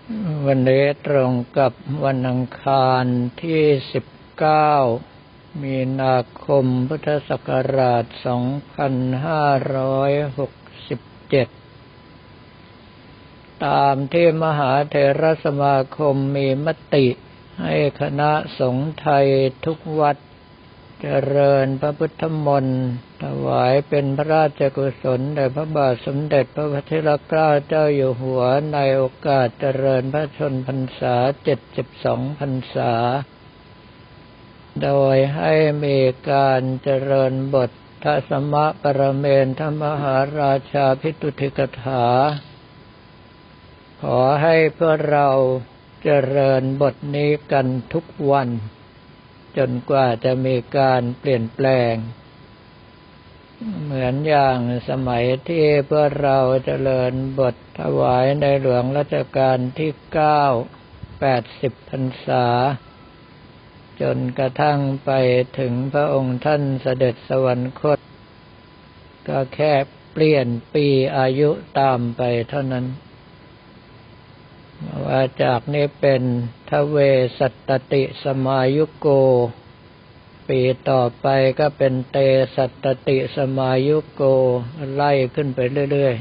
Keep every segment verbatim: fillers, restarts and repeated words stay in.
วันนี้ตรงกับวันอังคารที่สิบเก้ามีนาคมพุทธศักราชสองพันห้าร้อยหกสิบเจ็ดตามที่มหาเถรสมาคมมีมติให้คณะสงฆ์ไทยทุกวัดเจริญพระพุทธมนต์ถวายเป็นพระราชกุศลแด่พระบาทสมเด็จพระวชิรเกล้าเจ้าอยู่หัวในโอกาสเจริญพระชนพรรษาเจ็ดสิบสองพรรษาโดยให้มีการเจริญบททัสมะปรเมนทมหาราชาภิตุติกถาขอให้พวกเราเจริญบทนี้กันทุกวันจนกว่าจะมีการเปลี่ยนแปลงเหมือนอย่างสมัยที่พวกเราเจริญบทถวายในหลวงรัชกาลที่เก้า แปดสิบพรรษาจนกระทั่งไปถึงพระองค์ท่านเสด็จสวรรคตก็แค่เปลี่ยนปีอายุตามไปเท่านั้นว่าจากนี้เป็นทเวสัตตติสมายุโกปีต่อไปก็เป็นเตสัตตติสมายุโกไล่ขึ้นไปเรื่อย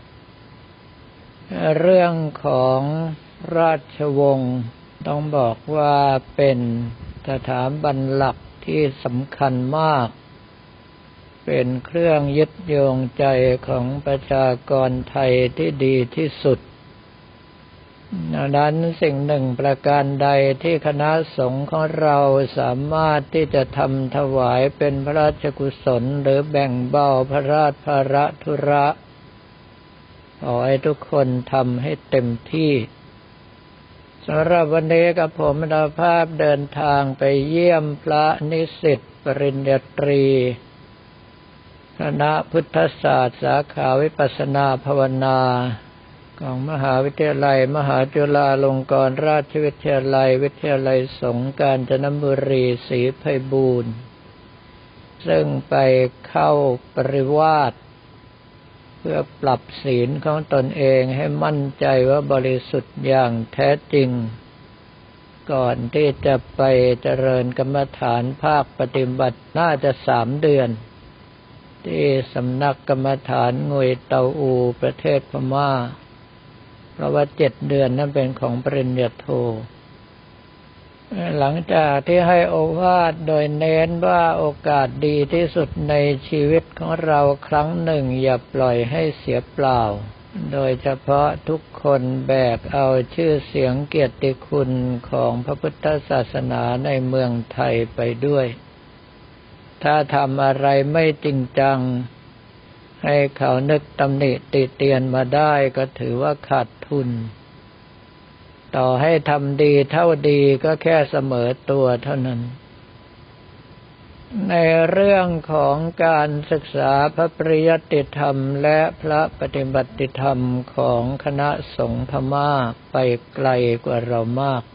ๆเรื่องของราชวงศ์ต้องบอกว่าเป็นสถาบันหลักที่สำคัญมากเป็นเครื่องยึดโยงใจของประชากรไทยที่ดีที่สุดดังนั้นสิ่งหนึ่งประการใดที่คณะสงฆ์ของเราสามารถที่จะทำถวายเป็นพระราชกุศลหรือแบ่งเบาพระราชภาระธุระขอให้ทุกคนทำให้เต็มที่สำหรับวันนี้กับผมได้ภาพเดินทางไปเยี่ยมพระนิสิตปริญญาตรีคณะพุทธศาสตร์สาขาวิปัสสนาภาวนาของมหาวิทยาลัยมหาจุฬาลงกรณราชวิทยาลัยวิทยาลัยสงฆ์กาญจนบุรีศรีไพบูลย์ซึ่งไปเข้าปริวาสเพื่อปรับศีลของตนเองให้มั่นใจว่าบริสุทธิ์อย่างแท้จริงก่อนที่จะไปเจริญกรรมฐานภาคปฏิบัติน่าจะสามเดือนที่สำนักกรรมฐานงวยเตาอูประเทศพม่าเพราะว่าเจ็ดเดือนนั้นเป็นของปริญญาโทหลังจากที่ให้โอวาทโดยเน้นว่าโอกาสดีที่สุดในชีวิตของเราครั้งหนึ่งอย่าปล่อยให้เสียเปล่าโดยเฉพาะทุกคนแบกเอาชื่อเสียงเกียรติคุณของพระพุทธศาสนาในเมืองไทยไปด้วยถ้าทำอะไรไม่จริงจังให้เขานึกตำหนิติเตียนมาได้ก็ถือว่าขาดทุนต่อให้ทำดีเท่าดีก็แค่เสมอตัวเท่านั้นในเรื่องของการศึกษาพระปริยัติธรรมและพระปฏิบัติธรรมของคณะสงฆ์พม่าไปไกลกว่าเรามาก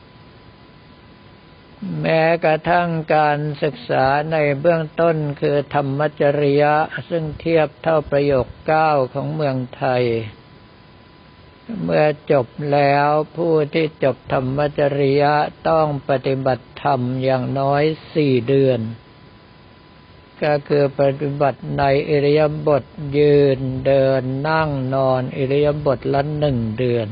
แม้กระทั่งการศึกษาในเบื้องต้นคือธรรมจริยะซึ่งเทียบเท่าประโยคเก้าของเมืองไทยเมื่อจบแล้วผู้ที่จบธรรมจริยะต้องปฏิบัติธรรมอย่างน้อยสี่เดือนก็คือปฏิบัติในอิริยาบถยืนเดินนั่งนอนอิริยาบถละหนึ่งเดือน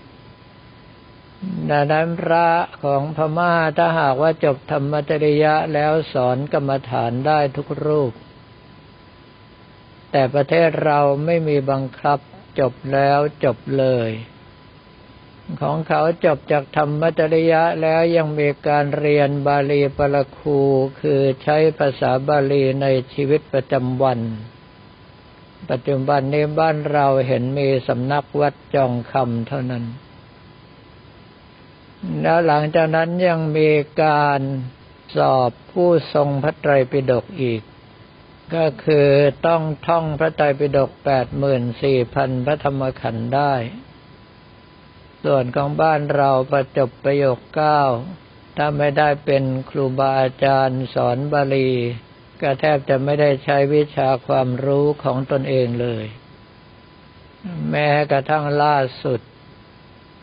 ดังนั้นพระของพม่าถ้าหากว่าจบธรรมจริยะแล้วสอนกรรมฐานได้ทุกรูปแต่ประเทศเราไม่มีบังคับจบแล้วจบเลยของเขาจบจากธรรมจริยะแล้วยังมีการเรียนบาลีปรคูคือใช้ภาษาบาลีในชีวิตประจำวันปัจจุบันนี้บ้านเราเห็นมีสำนักวัดจองคำเท่านั้นแล้วหลังจากนั้นยังมีการสอบผู้ทรงพระไตรปิฎกอีกก็คือต้องท่องพระไตรปิฎก แปดหมื่นสี่พัน พระธรรมขันธ์ได้ส่วนของบ้านเราประจบประโยคเก้าถ้าไม่ได้เป็นครูบาอาจารย์สอนบาลีก็แทบจะไม่ได้ใช้วิชาความรู้ของตนเองเลยแม้กระทั่งล่าสุด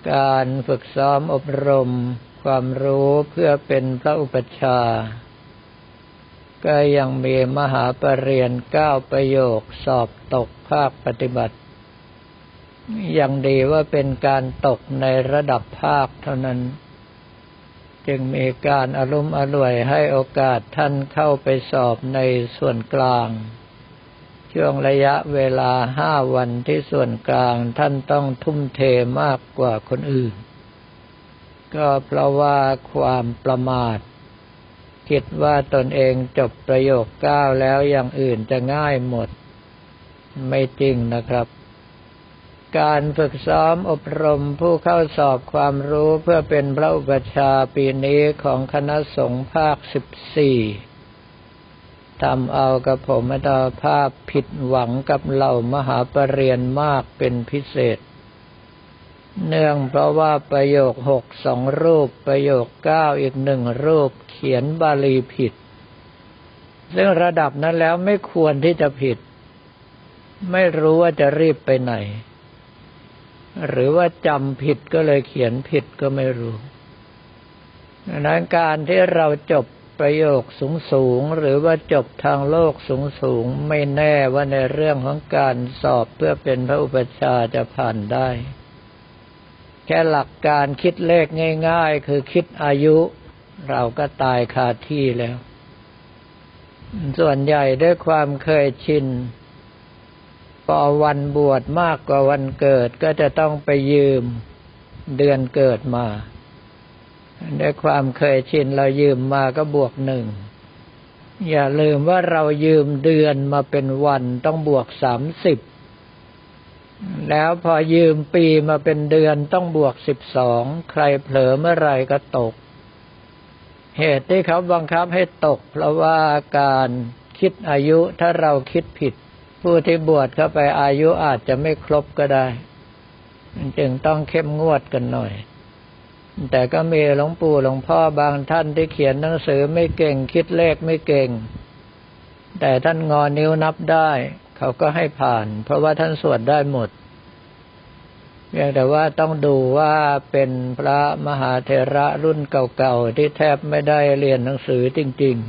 การฝึกซ้อมอบรมความรู้เพื่อเป็นพระอุปัชฌาย์ก็ยังมีมหาปรริญญาเก้าประโยคสอบตกภาคปฏิบัติยังดีว่าเป็นการตกในระดับภาคเท่านั้นจึงมีการอารมณ์อร่วยให้โอกาสท่านเข้าไปสอบในส่วนกลางช่วงระยะเวลาห้าวันที่ส่วนกลางท่านต้องทุ่มเทมากกว่าคนอื่นก็เพราะว่าความประมาทคิดว่าตนเองจบประโยคเก้าแล้วอย่างอื่นจะง่ายหมดไม่จริงนะครับการฝึกซ้อมอบรมผู้เข้าสอบความรู้เพื่อเป็นพระอุปัชฌาย์ปีนี้ของคณะสงฆ์ภาคสิบสี่ทำเอากับผมอัตภาพผิดหวังกับเหล่ามหาปรริญญามากเป็นพิเศษเนื่องเพราะว่าประโยคหกสองรูปประโยคเก้าอีกหนึ่งรูปเขียนบาลีผิดซึ่งระดับนั้นแล้วไม่ควรที่จะผิดไม่รู้ว่าจะรีบไปไหนหรือว่าจำผิดก็เลยเขียนผิดก็ไม่รู้ดังนั้นการที่เราจบประโยคสูงๆหรือว่าจบทางโลกสูงๆไม่แน่ว่าในเรื่องของการสอบเพื่อเป็นพระอุปัชฌาย์จะผ่านได้แค่หลักการคิดเลขง่ายๆคือคิดอายุเราก็ตายคาที่แล้วส่วนใหญ่ด้วยความเคยชินพอวันบวชมากกว่าวันเกิดก็จะต้องไปยืมเดือนเกิดมาด้วยความเคยชินเรายืมมาก็บวกหนึ่งอย่าลืมว่าเรายืมเดือนมาเป็นวันต้องบวกสามสิบแล้วพอยืมปีมาเป็นเดือนต้องบวกสิบสองใครเผลอเมื่อไรก็ตกเหตุที่เขาบังคับให้ตกเพราะว่าการคิดอายุถ้าเราคิดผิดผู้ที่บวชเข้าไปอายุอาจจะไม่ครบก็ได้จึงต้องเข้มงวดกันหน่อยแต่ก็มีหลวงปู่หลวงพ่อบางท่านที่เขียนหนังสือไม่เก่งคิดเลขไม่เก่งแต่ท่านงอนิ้วนับได้เขาก็ให้ผ่านเพราะว่าท่านสวดได้หมดเพียงแต่ว่าต้องดูว่าเป็นพระมหาเถระรุ่นเก่าๆที่แทบไม่ได้เรียนหนังสือจริงๆ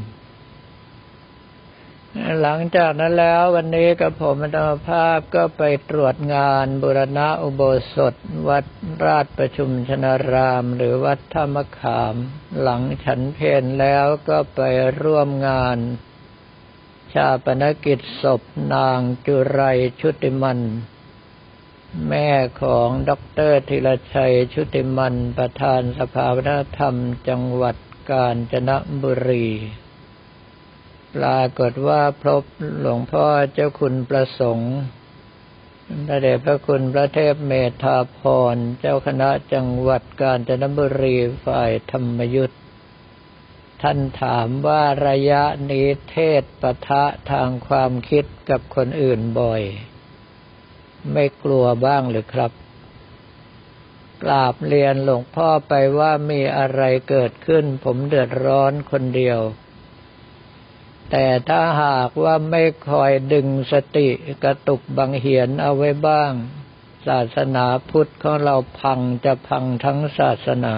หลังจากนั้นแล้ววันนี้กับผมอัตภาพก็ไปตรวจงานบูรณะอุโบสถวัดราชประชุมชนารามหรือวัดธรรมขามหลังฉันเพลแล้วก็ไปร่วมงานชาปนกิจศพนางจุไรชุติมันแม่ของด็อกเตอร์ธีรชัยชุติมันประธานสภาวัฒนธรรมจังหวัดกาญจนบุรีปรากฏว่าพบหลวงพ่อเจ้าคุณประสงค์พระเดชพระคุณพระเทพเมธาภรณ์เจ้าคณะจังหวัดกาญจนบุรีฝ่ายธรรมยุทธท่านถามว่าระยะนี้เทศปะทะทางความคิดกับคนอื่นบ่อยไม่กลัวบ้างหรือครับกราบเรียนหลวงพ่อไปว่ามีอะไรเกิดขึ้นผมเดือดร้อนคนเดียวแต่ถ้าหากว่าไม่คอยดึงสติกระตุกบังเหียนเอาไว้บ้างศาสนาพุทธของเราพังจะพังทั้งศาสนา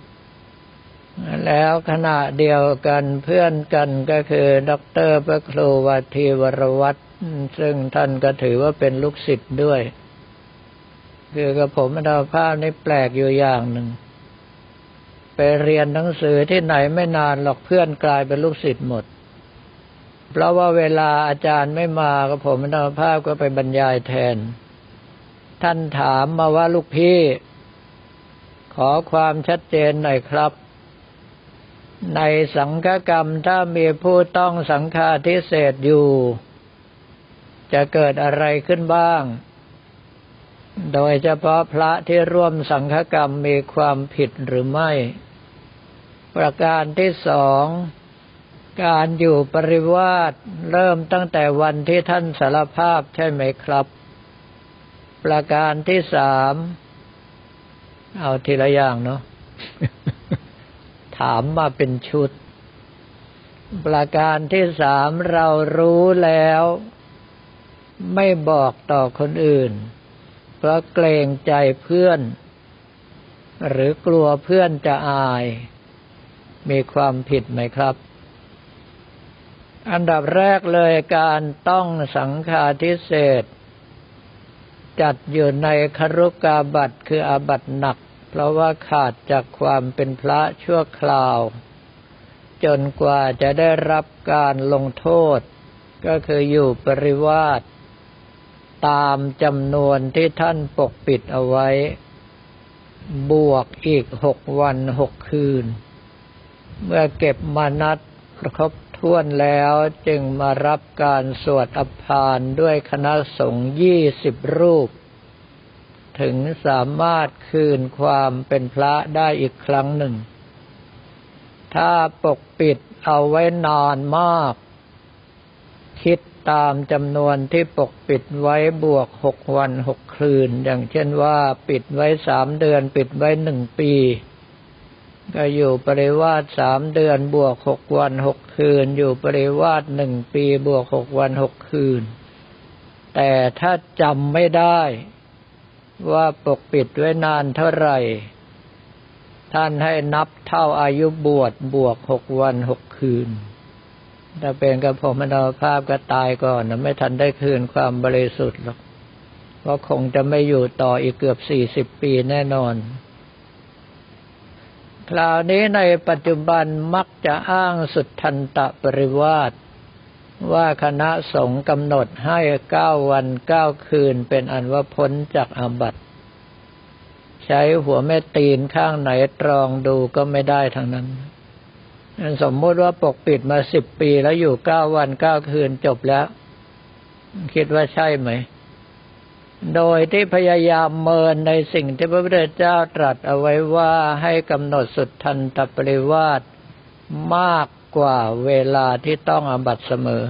แล้วขณะเดียวกันเพื่อนกันก็คือด็อกเตอร์พระครูวัทธีวรวัฒน์ซึ่งท่านก็ถือว่าเป็นลูกศิษย์ด้วยคือกับผมอัตภาพนี่แปลกอยู่อย่างหนึ่งไปเรียนหนังสือที่ไหนไม่นานหรอกเพื่อนกลายเป็นลูกศิษย์หมดเพราะว่าเวลาอาจารย์ไม่มากับผมอัตภาพก็ไปบรรยายแทนท่านถามมาว่าลูกพี่ขอความชัดเจนหน่อยครับในสังฆกรรมถ้ามีผู้ต้องสังฆาทิเศษอยู่จะเกิดอะไรขึ้นบ้างโดยเฉพาะพระที่ร่วมสังฆกรรมมีความผิดหรือไม่ประการที่สองการอยู่ปริวาสเริ่มตั้งแต่วันที่ท่านสารภาพใช่ไหมครับประการที่สามเอาทีละอย่างเนาะ ถามมาเป็นชุดประการที่สามเรารู้แล้วไม่บอกต่อคนอื่นเพราะเกรงใจเพื่อนหรือกลัวเพื่อนจะอายมีความผิดไหมครับอันดับแรกเลยการต้องสังฆาทิเศษจัดอยู่ในคฤกาบัติคืออาบัติหนักเพราะว่าขาดจากความเป็นพระชั่วคราวจนกว่าจะได้รับการลงโทษก็คืออยู่ปริวาสตามจำนวนที่ท่านปกปิดเอาไว้บวกอีกหกวันหกคืนเมื่อเก็บมานัดครบถ้วนแล้วจึงมารับการสวดอภารด้วยคณะสงฆ์ยี่สิบรูปถึงสามารถคืนความเป็นพระได้อีกครั้งหนึ่งถ้าปกปิดเอาไว้นานมากคิดตามจำนวนที่ปกปิดไว้บวกหกวันหกคืนอย่างเช่นว่าปิดไว้สามเดือนปิดไว้หนึ่งปีก็อยู่ปริวาสสามเดือนบวกหกวันหกคืนอยู่ปริวาสหนึ่งปีบวกหกวันหกคืนแต่ถ้าจำไม่ได้ว่าปกปิดไว้นานเท่าไหร่ท่านให้นับเท่าอายุบวชบวกหกวันหกคืนถ้าเป็นกับผมมันเอาภาพก็ตายก่อนนะไม่ทันได้คืนความบริสุทธิ์หรอกเพราะคงจะไม่อยู่ต่ออีกเกือบสี่สิบปีแน่นอนคราวนี้ในปัจจุบันมักจะอ้างสุทธันตปริวาสว่าคณะสงฆ์กำหนดให้เก้าวันเก้าคืนเป็นอันว่าพ้นจากอาบัติใช้หัวแม่ตีนข้างไหนตรองดูก็ไม่ได้ทั้งนั้นสมมติว่าปกปิดมาสิบปีแล้วอยู่เก้าวันเก้าคืนจบแล้วคิดว่าใช่ไหมโดยที่พยายามเมินในสิ่งที่พระพุทธเจ้าตรัสเอาไว้ว่าให้กำหนดสุทธันตปริวาสมากกว่าเวลาที่ต้องอาบัติเสมอ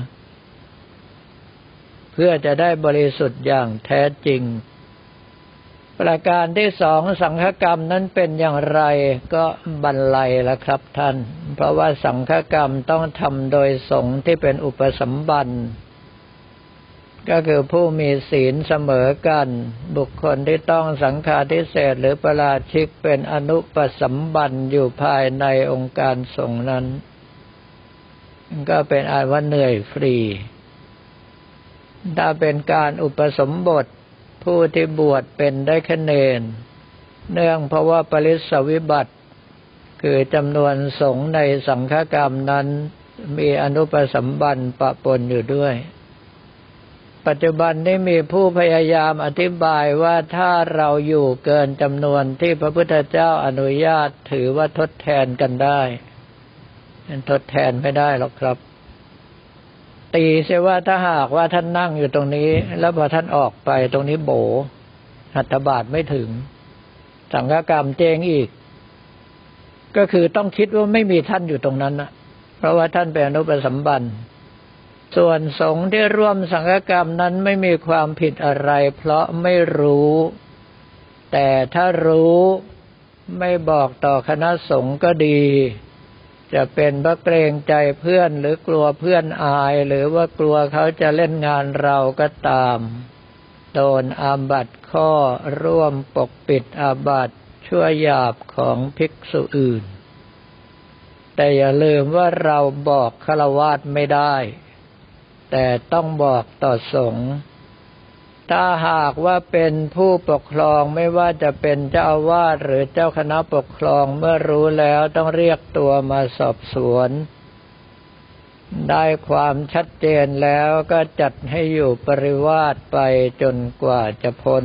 เพื่อจะได้บริสุทธิ์อย่างแท้จริงประการที่สองสังฆกรรมนั้นเป็นอย่างไรก็บรรลัยแล้วครับท่านเพราะว่าสังฆกรรมต้องทำโดยสงฆ์ที่เป็นอุปสัมบันก็คือผู้มีศีลเสมอกันบุคคลที่ต้องสังฆาทิเศษหรือปาราชิกเป็นอนุปสัมบันอยู่ภายในองค์การสงฆ์นั้นก็เป็นอันว่าเหนื่อยฟรีถ้าเป็นการอุปสมบทผู้ที่บวชเป็นได้แค่เณรเนื่องเพราะว่าปริสวิบัติคือจำนวนสงฆ์ในสังฆกรรมนั้นมีอนุปสัมบันปะปนอยู่ด้วยปัจจุบันนี้มีผู้พยายามอธิบายว่าถ้าเราอยู่เกินจำนวนที่พระพุทธเจ้าอนุญาตถือว่าทดแทนกันได้ทดแทนไม่ได้หรอกครับตีเสียว่าถ้าหากว่าท่านนั่งอยู่ตรงนี้แล้วพอท่านออกไปตรงนี้โบหัตถบาทไม่ถึงสังฆกรรมเจ๊งอีกก็คือต้องคิดว่าไม่มีท่านอยู่ตรงนั้นนะเพราะว่าท่านเป็นอนุปสัมบันส่วนสงฆ์ที่ร่วมสังฆกรรมนั้นไม่มีความผิดอะไรเพราะไม่รู้แต่ถ้ารู้ไม่บอกต่อคณะสงฆ์ก็ดีจะเป็นเพราะเกรงใจเพื่อนหรือกลัวเพื่อนอายหรือว่ากลัวเขาจะเล่นงานเราก็ตามโดนอาบัติข้อร่วมปกปิดอาบัติชั่วหยาบของภิกษุอื่นแต่อย่าลืมว่าเราบอกฆราวาสไม่ได้แต่ต้องบอกต่อสงฆ์ถ้าหากว่าเป็นผู้ปกครองไม่ว่าจะเป็นเจ้าอาวาสหรือเจ้าคณะปกครองเมื่อรู้แล้วต้องเรียกตัวมาสอบสวนได้ความชัดเจนแล้วก็จัดให้อยู่ปริวาสไปจนกว่าจะพ้น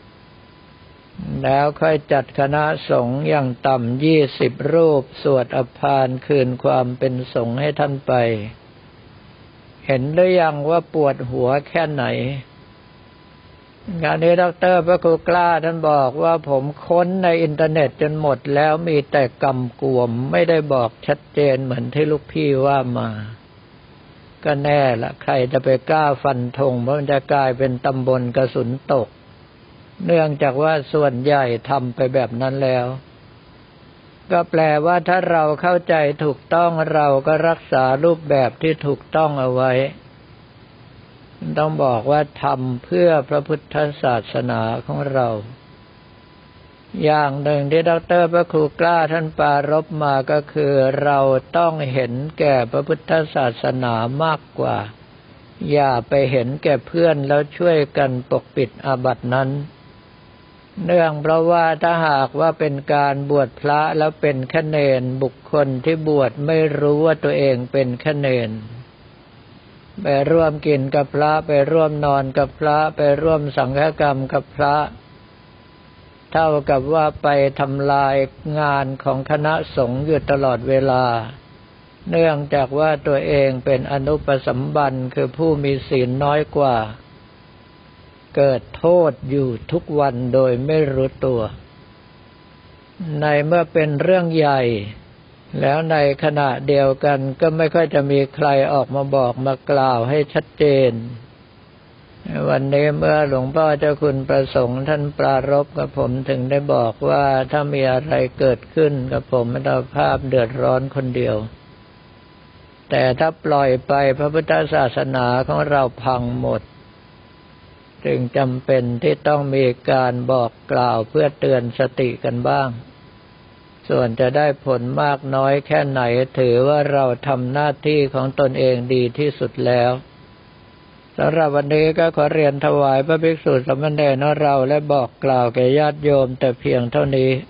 แล้วค่อยจัดคณะสงฆ์อย่างต่ำยี่สิบรูปสวดอภารคืนความเป็นสงฆ์ให้ท่านไปเห็นหรือยังว่าปวดหัวแค่ไหนงานนี้ดร.พระครูกล้าท่านบอกว่าผมค้นในอินเทอร์เน็ตจนหมดแล้วมีแต่กำกวมไม่ได้บอกชัดเจนเหมือนที่ลูกพี่ว่ามาก็แน่ละใครจะไปกล้าฟันธงเพราะมันจะกลายเป็นตำบลกระสุนตกเนื่องจากว่าส่วนใหญ่ทำไปแบบนั้นแล้วก็แปลว่าถ้าเราเข้าใจถูกต้องเราก็รักษารูปแบบที่ถูกต้องเอาไว้ต้องบอกว่าทำเพื่อพระพุทธศาสนาของเราอย่างหนึ่งที่ดร.พระครูกล้าท่านปรารภมาก็คือเราต้องเห็นแก่พระพุทธศาสนามากกว่าอย่าไปเห็นแก่เพื่อนแล้วช่วยกันปกปิดอาบัตินั้นเนื่องเพราะว่าถ้าหากว่าเป็นการบวชพระแล้วเป็นฆเนศบุคคลที่บวชไม่รู้ว่าตัวเองเป็นฆเนศไปร่วมกินกับพระไปร่วมนอนกับพระไปร่วมสังฆกรรมกับพระเท่ากับว่าไปทำลายงานของคณะสงฆ์อยู่ตลอดเวลาเนื่องจากว่าตัวเองเป็นอนุปสัมบันคือผู้มีศีลน้อยกว่าเกิดโทษอยู่ทุกวันโดยไม่รู้ตัวในเมื่อเป็นเรื่องใหญ่แล้วในขณะเดียวกันก็ไม่ค่อยจะมีใครออกมาบอกมากล่าวให้ชัดเจนวันนี้เมื่อหลวงพ่อเจ้าคุณประสงค์ท่านปรารภกับผมถึงได้บอกว่าถ้ามีอะไรเกิดขึ้นกับผมอัตภาพเดือดร้อนคนเดียวแต่ถ้าปล่อยไปพระพุทธศาสนาของเราพังหมดจึงจำเป็นที่ต้องมีการบอกกล่าวเพื่อเตือนสติกันบ้างส่วนจะได้ผลมากน้อยแค่ไหนถือว่าเราทำหน้าที่ของตนเองดีที่สุดแล้วสำหรับวันนี้ก็ขอเรียนถวายพระภิกษุสามเณรของเราและบอกกล่าวแก่ญาติโยมแต่เพียงเท่านี้